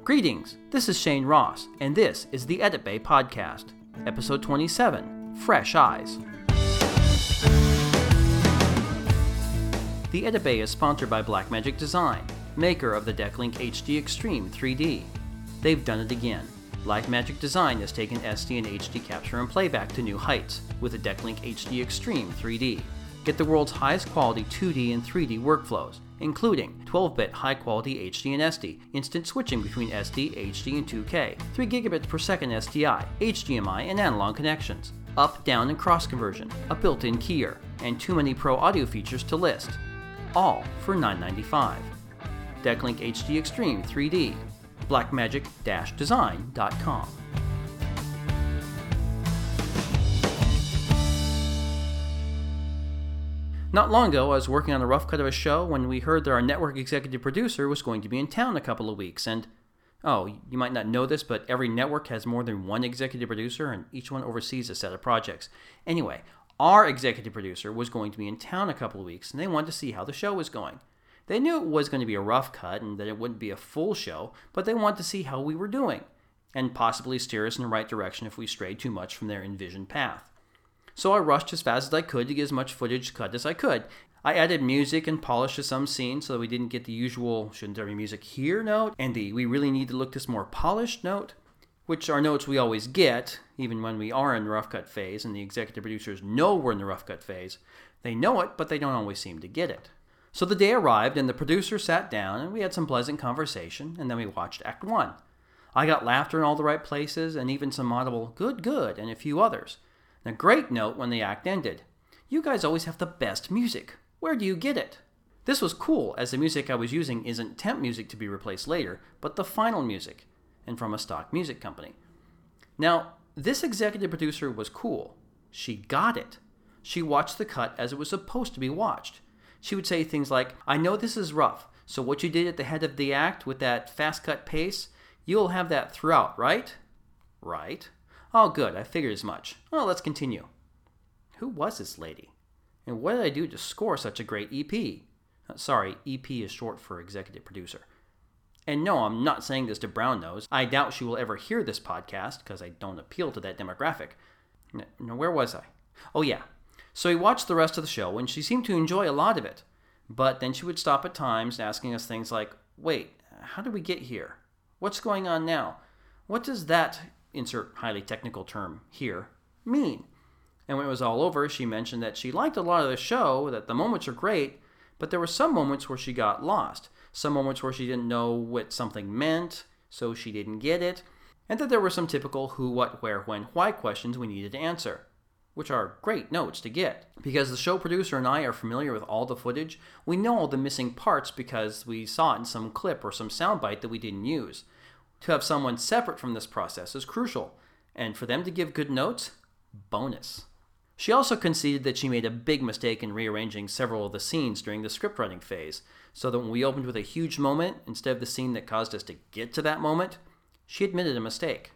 Greetings, this is Shane Ross, and this is the Edit Bay Podcast, Episode 27, Fresh Eyes. The Edit Bay is sponsored by Blackmagic Design, maker of the Decklink HD Extreme 3D. They've done it again. Blackmagic Design has taken SD and HD capture and playback to new heights with the Decklink HD Extreme 3D. Get the world's highest quality 2D and 3D workflows, including 12-bit high-quality HD and SD, instant switching between SD, HD, and 2K, 3 gigabits per second SDI, HDMI, and analog connections, up, down, and cross conversion, a built-in keyer, and too many pro audio features to list. All for $9.95. Decklink HD Extreme 3D, blackmagic-design.com. Not long ago, I was working on a rough cut of a show when we heard that our network executive producer was going to be in town a couple of weeks, and you might not know this, but every network has more than one executive producer, and each one oversees a set of projects. Anyway, our executive producer was going to be in town a couple of weeks, and they wanted to see how the show was going. They knew it was going to be a rough cut and that it wouldn't be a full show, but they wanted to see how we were doing, and possibly steer us in the right direction if we strayed too much from their envisioned path. So I rushed as fast as I could to get as much footage cut as I could. I added music and polish to some scenes so that we didn't get the usual "shouldn't there be music here" note, and the "we really need to look this more polished" note, which are notes we always get, even when we are in the rough cut phase, and the executive producers know we're in the rough cut phase. They know it, but they don't always seem to get it. So the day arrived, and the producer sat down, and we had some pleasant conversation, and then we watched Act 1. I got laughter in all the right places, and even some audible "good, good," and a few others. And a great note when the act ended. "You guys always have the best music. Where do you get it?" This was cool, as the music I was using isn't temp music to be replaced later, but the final music, and from a stock music company. Now, this executive producer was cool. She got it. She watched the cut as it was supposed to be watched. She would say things like, "I know this is rough, so what you did at the head of the act with that fast cut pace, you'll have that throughout, right?" "Right." "Oh, good, I figured as much. Well, let's continue." Who was this lady? And what did I do to score such a great EP? Sorry, EP is short for executive producer. And no, I'm not saying this to brown nose. I doubt she will ever hear this podcast, because I don't appeal to that demographic. Now, where was I? Oh yeah. So we watched the rest of the show, and she seemed to enjoy a lot of it. But then she would stop at times, asking us things like, "Wait, how did we get here? What's going on now? What does that," insert highly technical term here, "mean?" And when it was all over, she mentioned that she liked a lot of the show, that the moments are great, but there were some moments where she got lost, some moments where she didn't know what something meant, so she didn't get it, and that there were some typical who, what, where, when, why questions we needed to answer, which are great notes to get. Because the show producer and I are familiar with all the footage, we know all the missing parts because we saw it in some clip or some soundbite that we didn't use. To have someone separate from this process is crucial, and for them to give good notes, bonus. She also conceded that she made a big mistake in rearranging several of the scenes during the scriptwriting phase, so that when we opened with a huge moment, instead of the scene that caused us to get to that moment, she admitted a mistake.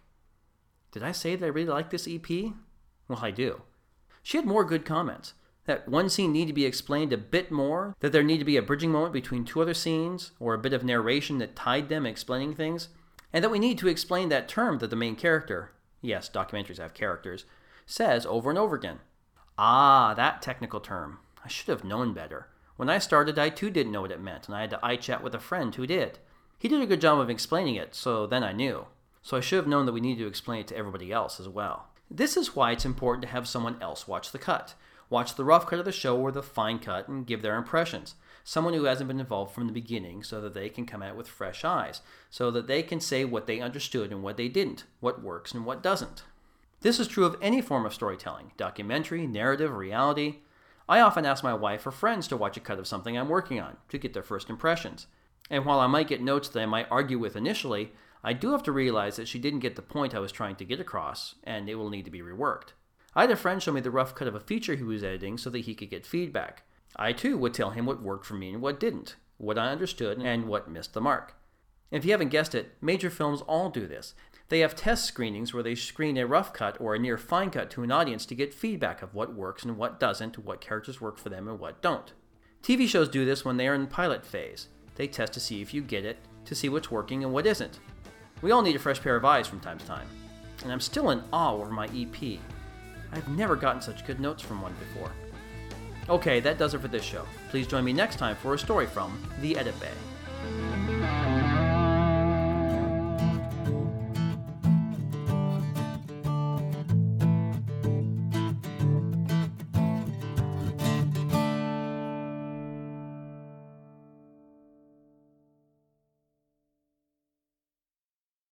Did I say that I really like this EP? Well, I do. She had more good comments. That one scene needed to be explained a bit more, that there needed to be a bridging moment between two other scenes, or a bit of narration that tied them explaining things, and that we need to explain that term that the main character, yes, documentaries have characters, says over and over again. Ah, that technical term. I should have known better. When I started, I too didn't know what it meant, and I had to iChat with a friend who did. He did a good job of explaining it, so then I knew. So I should have known that we needed to explain it to everybody else as well. This is why it's important to have someone else watch the cut. Watch the rough cut of the show or the fine cut and give their impressions. Someone who hasn't been involved from the beginning so that they can come at it with fresh eyes, so that they can say what they understood and what they didn't, what works and what doesn't. This is true of any form of storytelling, documentary, narrative, reality. I often ask my wife or friends to watch a cut of something I'm working on to get their first impressions. And while I might get notes that I might argue with initially, I do have to realize that she didn't get the point I was trying to get across, and it will need to be reworked. I had a friend show me the rough cut of a feature he was editing so that he could get feedback. I too would tell him what worked for me and what didn't, what I understood and what missed the mark. If you haven't guessed it, major films all do this. They have test screenings where they screen a rough cut or a near fine cut to an audience to get feedback of what works and what doesn't, what characters work for them and what don't. TV shows do this when they are in pilot phase. They test to see if you get it, to see what's working and what isn't. We all need a fresh pair of eyes from time to time. And I'm still in awe over my EP. I've never gotten such good notes from one before. Okay, that does it for this show. Please join me next time for a story from The Edit Bay.